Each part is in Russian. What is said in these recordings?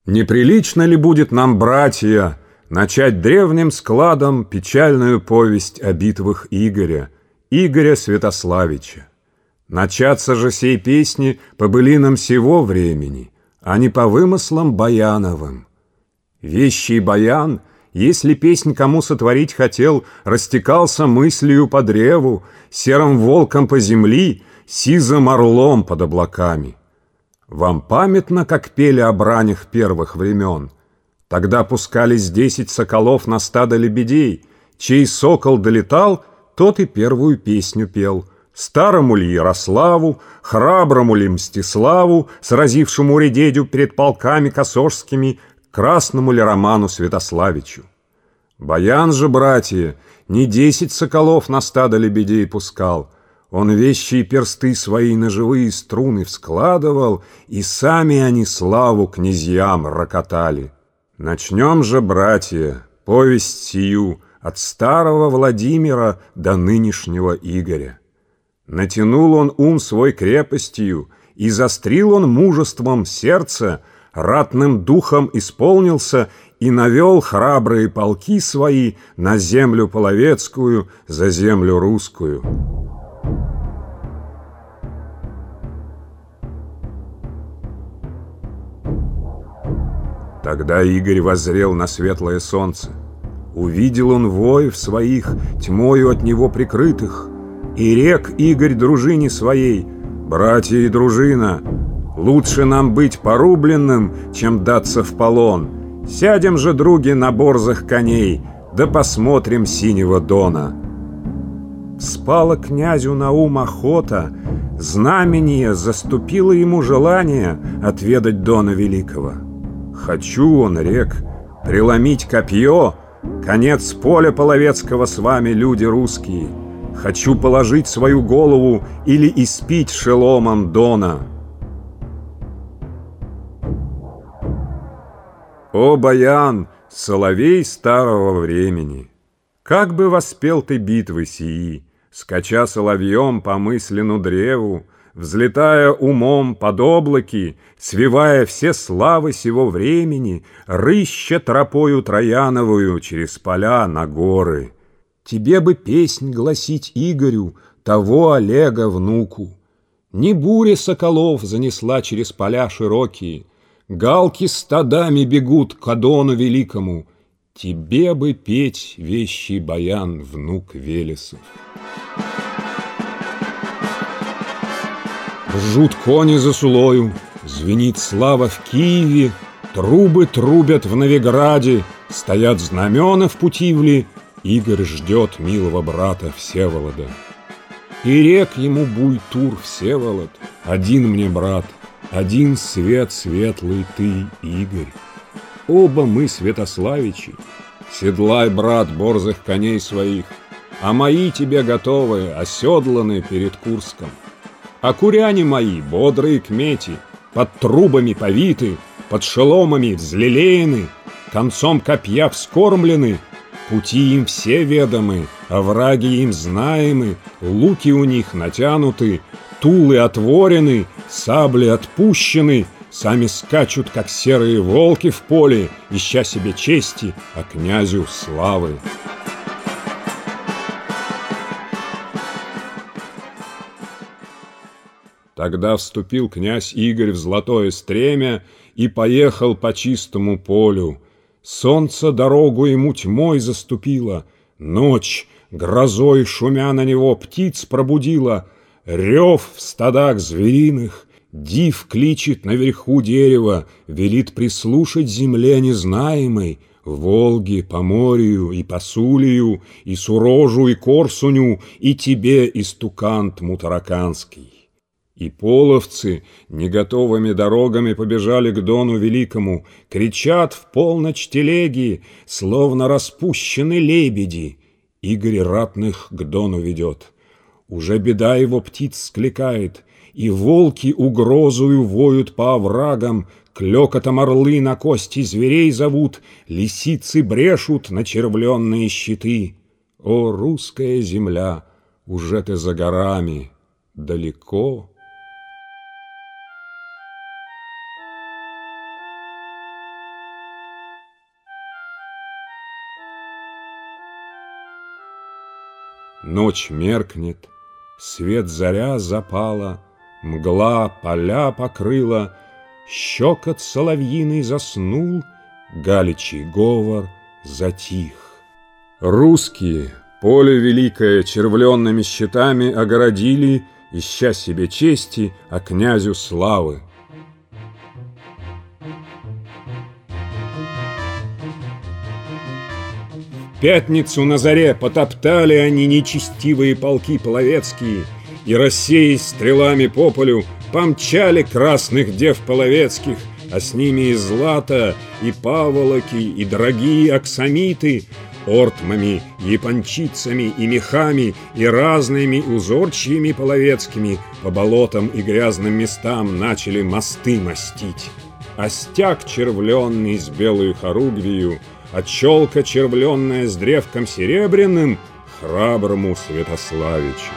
Неприлично ли будет нам, братья, начать древним складом печальную повесть о битвах Игоря Святославича? Начаться же сей песни по былинам сего времени, а не по вымыслам Баяновым. Вещий Баян, если песнь кому сотворить хотел, растекался мыслью по древу, серым волком по земли, сизым орлом под облаками. Вам памятно, как пели о бранях первых времен? Тогда пускались 10 соколов на стадо лебедей. Чей сокол долетал, тот и первую песню пел. Старому ли Ярославу, храброму ли Мстиславу, сразившему редедю перед полками косожскими, красному ли Роману Святославичу. Баян же, братья, не 10 соколов на стадо лебедей пускал. Он вещие персты свои на живые струны вскладывал, и сами они славу князьям рокотали. Начнем же, братья, повесть сию от старого Владимира до нынешнего Игоря. Натянул он ум свой крепостью, и застрил он мужеством сердца, ратным духом исполнился и навел храбрые полки свои на землю половецкую, за землю русскую. Тогда Игорь воззрел на светлое солнце. Увидел он воев своих, тьмою от него прикрытых, и рек Игорь дружине своей: «Братья и дружина, лучше нам быть порубленным, чем даться в полон. Сядем же, други, на борзых коней, да посмотрим синего Дона». Спала князю на ум охота, знамение заступило ему желание отведать Дона великого. Хочу, он рек, преломить копье, конец поля половецкого с вами, люди русские. Хочу положить свою голову или испить шеломом Дона. О, Баян, соловей старого времени! Как бы воспел ты битвы сии, скача соловьем по мыслену древу, взлетая умом под облаки, свивая все славы сего времени, рыща тропою Трояновую через поля на горы. Тебе бы песнь гласить Игорю, того Олега внуку. Не буря соколов занесла через поля широкие, галки стадами бегут к Адону великому. Тебе бы петь, вещий Баян, внук Велесов. Ржут кони за Сулою, звенит слава в Киеве, трубы трубят в Новиграде, стоят знамена в Путивле. Игорь ждет милого брата Всеволода. И рек ему буй-тур Всеволод: один мне брат, один свет светлый ты, Игорь. Оба мы Святославичи. Седлай, брат, борзых коней своих, а мои тебе готовы, оседланы перед Курском. А куряне мои, бодрые кмети, под трубами повиты, под шеломами взлелеяны, концом копья вскормлены, пути им все ведомы, овраги им знаемы, луки у них натянуты, тулы отворены, сабли отпущены, сами скачут, как серые волки в поле, ища себе чести, а князю славы. Тогда вступил князь Игорь в золотое стремя и поехал по чистому полю. Солнце дорогу ему тьмой заступило, ночь грозой шумя на него птиц пробудила, рев в стадах звериных, див кличет наверху дерева, велит прислушать земле незнаемой, Волге, Поморью и Посулию, и Сурожу, и Корсуню, и тебе, истукан Тмутараканский. И половцы неготовыми дорогами побежали к Дону великому, кричат в полночь телеги, словно распущены лебеди. Игорь ратных к Дону ведет. Уже беда его птиц скликает, и волки угрозою воют по оврагам, клёкотом орлы на кости зверей зовут, лисицы брешут на червленные щиты. О, русская земля, уже ты за горами, далеко. Ночь меркнет, свет заря запала, мгла поля покрыла, щекот соловьиный заснул, галичий говор затих. Русские поле великое червленными щитами огородили, ища себе чести, а князю славы. В пятницу на заре потоптали они нечестивые полки половецкие, и, рассеясь стрелами по полю, помчали красных дев половецких, а с ними и злато, и паволоки, и дорогие аксамиты, ортмами, япончицами и мехами, и разными узорчьями половецкими по болотам и грязным местам начали мосты мастить. А стяг червленный с белую хоругвию, а челка червленная с древком серебряным храброму Святославичу.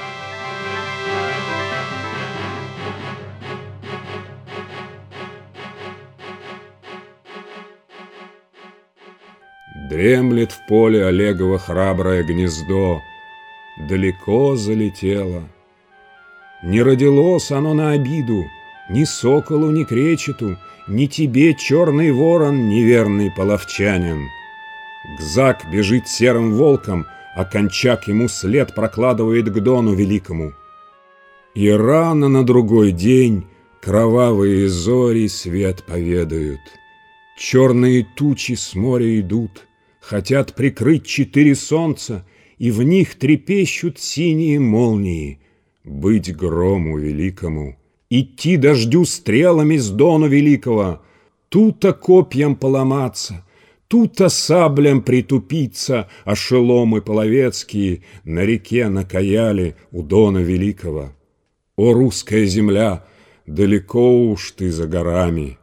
Дремлет в поле Олегово храброе гнездо, далеко залетело. Не родилось оно на обиду ни соколу, ни кречету, ни тебе, черный ворон, неверный половчанин. Гзак бежит серым волком, а Кончак ему след прокладывает к Дону великому. И рано на другой день кровавые зори свет поведают. Черные тучи с моря идут, хотят прикрыть 4 солнца, и в них трепещут синие молнии. Быть грому великому, идти дождю стрелами с Дона великого, тут-то копьям поломаться, тут-то саблям притупиться, а шеломы половецкие на реке накаяли у Дона великого. О, русская земля, далеко уж ты за горами!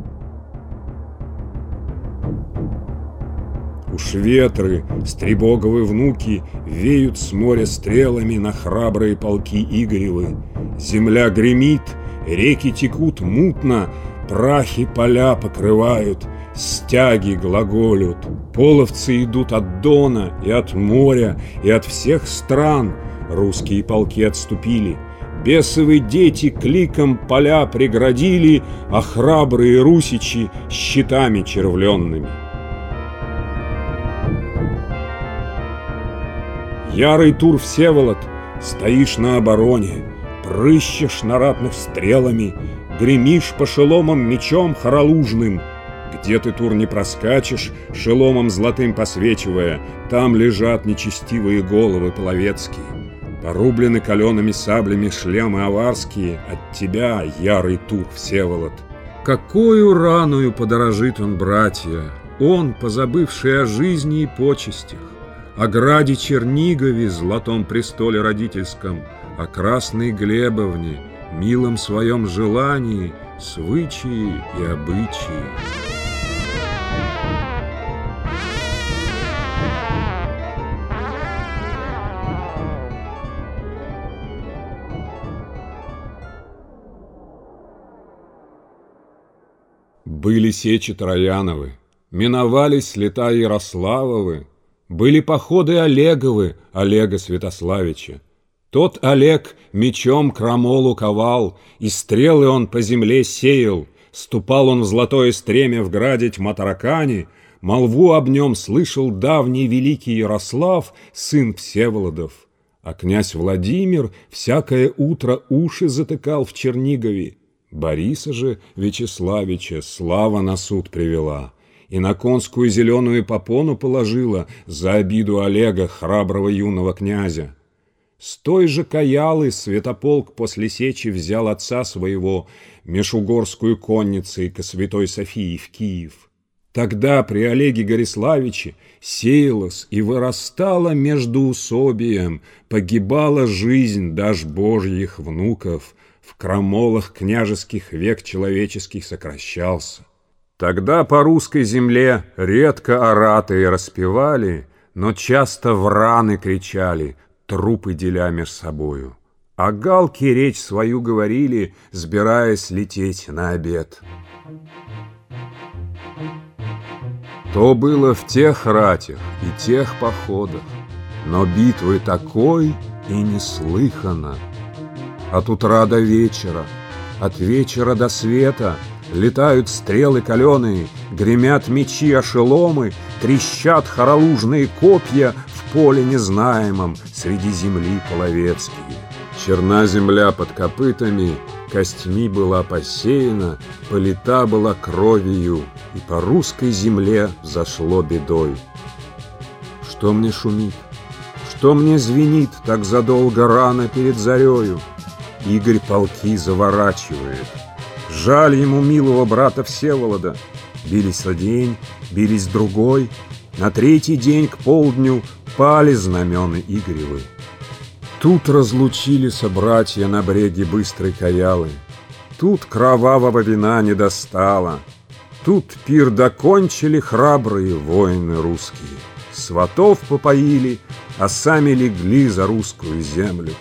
Уж ветры, стребоговы внуки, веют с моря стрелами на храбрые полки Игоревы. Земля гремит, реки текут мутно, прахи поля покрывают, стяги глаголют. Половцы идут от Дона и от моря, и от всех стран. Русские полки отступили. Бесовы дети кликом поля преградили, а храбрые русичи щитами червленными. Ярый Тур Всеволод, стоишь на обороне, прыщешь на ратных стрелами, гремишь по шеломам мечом хоролужным. Где ты, Тур, не проскачешь, шеломом золотым посвечивая, там лежат нечестивые головы половецкие. Порублены калеными саблями шлемы аварские от тебя, ярый Тур Всеволод. Какою раную подорожит он, братья, он, позабывший о жизни и почестях, о граде Чернигове, золотом престоле родительском, о красной Глебовне, милом своем желании, свычаи и обычаи. Были сечи Трояновы, миновались лета Ярославовы, были походы Олеговы, Олега Святославича. Тот Олег мечом крамолу ковал, и стрелы он по земле сеял. Ступал он в золотое стремя в граде Тьма-Таракани, молву об нем слышал давний великий Ярослав, сын Всеволодов. А князь Владимир всякое утро уши затыкал в Чернигове. Бориса же Вячеславича слава на суд привела и на конскую зеленую попону положила за обиду Олега, храброго юного князя. С той же Каялы Святополк после сечи взял отца своего, межугорскую конницей ко Святой Софии в Киев. Тогда при Олеге Гориславиче сеялась и вырастала междоусобием, погибала жизнь даже божьих внуков, в крамолах княжеских век человеческих сокращался. Тогда по русской земле редко оратые распевали, но часто враны кричали, трупы деля меж собою. А галки речь свою говорили, сбираясь лететь на обед. То было в тех ратях и тех походах. но битвы такой и не слыхано. От утра до вечера, от вечера до света летают стрелы каленые, гремят мечи ошеломы, трещат хоролужные копья в поле незнаемом среди земли половецкие. Черна земля под копытами, костьми была посеяна, полита была кровью, и по русской земле зашло бедой. Что мне шумит? Что мне звенит так задолго рано перед зарею? Игорь полки заворачивает. Жаль ему милого брата Всеволода. Бились день, бились другой. На третий день к полдню пали знамены Игоревы. Тут разлучились братья на бреге быстрой Каялы. Тут кровавого вина не достало. Тут пир докончили храбрые воины русские. Сватов попоили, а сами легли за русскую землю.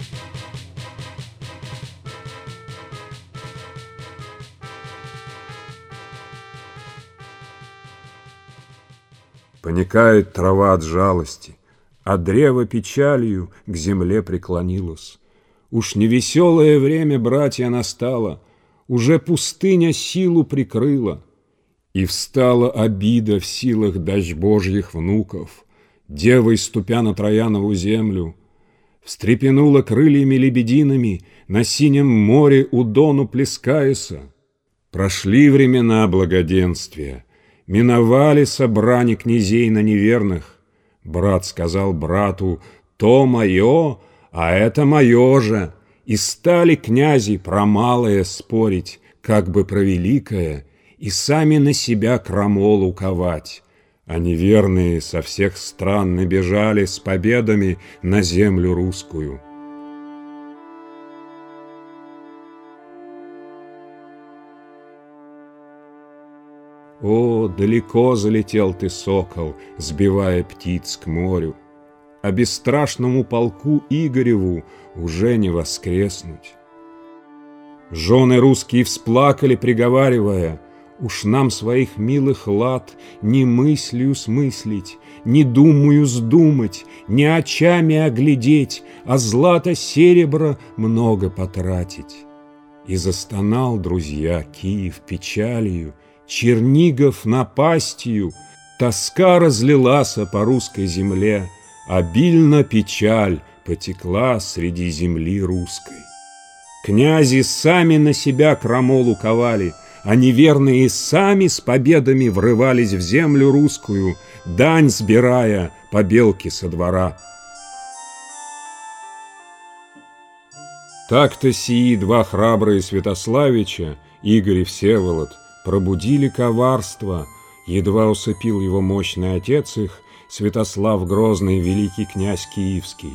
Поникает трава от жалости, а древо печалью к земле преклонилось. Уж невеселое время, братья, настало, уже пустыня силу прикрыла, и встала обида в силах дочь Божьих внуков, девой ступя на Троянову землю, встрепенула крыльями лебедиными, на синем море у дону плескаяся. Прошли времена благоденствия, миновали собрани князей на неверных. Брат сказал брату: «То мое, а это мое же». И стали князи про малое спорить, как бы про великое, и сами на себя крамолу ковать. А неверные со всех стран набежали с победами на землю русскую. О, далеко залетел ты, сокол, сбивая птиц к морю, а бесстрашному полку Игореву уже не воскреснуть. Жены русские всплакали, приговаривая: «Уж нам своих милых лад ни мыслью смыслить, ни думаю сдумать, ни очами оглядеть, а злато серебра много потратить». И застонал, друзья, Киев печалью, Чернигов напастью, тоска разлилась по русской земле, обильно печаль потекла среди земли русской. Князи сами на себя крамолу ковали, а неверные сами с победами врывались в землю русскую, дань сбирая побелки со двора. Так-то сии два храбрые Святославича, Игорь и Всеволод, пробудили коварство, едва усыпил его мощный отец их, Святослав Грозный, великий князь Киевский.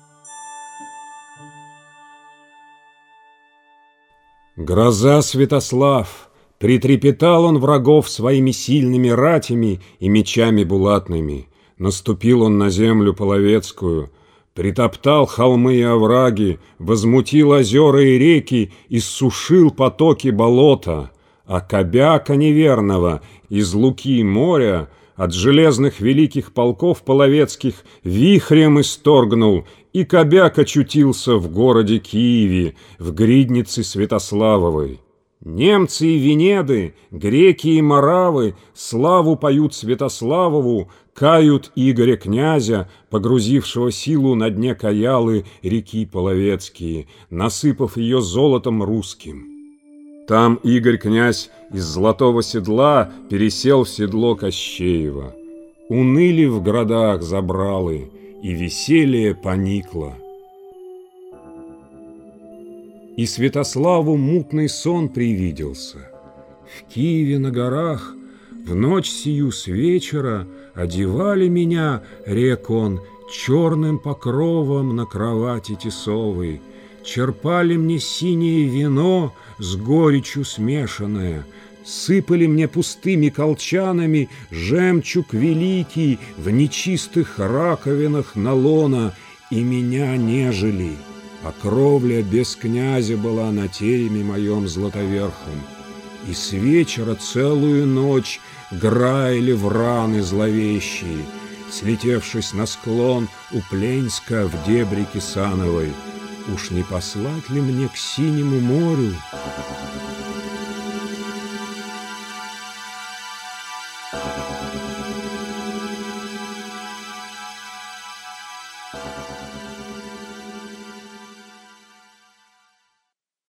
Гроза Святослав! Притрепетал он врагов своими сильными ратями и мечами булатными. Наступил он на землю половецкую, притоптал холмы и овраги, возмутил озера и реки, иссушил потоки болота. А Кобяка неверного из луки моря от железных великих полков половецких вихрем исторгнул, и Кобяк очутился в городе Киеве, в гриднице Святославовой. Немцы и венеды, греки и моравы славу поют Святославову, кают Игоря князя, погрузившего силу на дне Каялы реки Половецкие, насыпав ее золотом русским. Там Игорь князь из золотого седла пересел в седло Кощеева. Уныли в городах забралы, и веселье поникло. И Святославу мутный сон привиделся. В Киеве на горах в ночь сию с вечера одевали меня, рек он, черным покровом на кровати тесовой, черпали мне синее вино с горечью смешанное, сыпали мне пустыми колчанами жемчуг великий в нечистых раковинах на лона, и меня нежели. А кровля без князя была на тереме моем златоверхом, и с вечера целую ночь граяли враны зловещие, слетевшись на склон у Пленска в дебри Кисановой, уж не послать ли мне к синему морю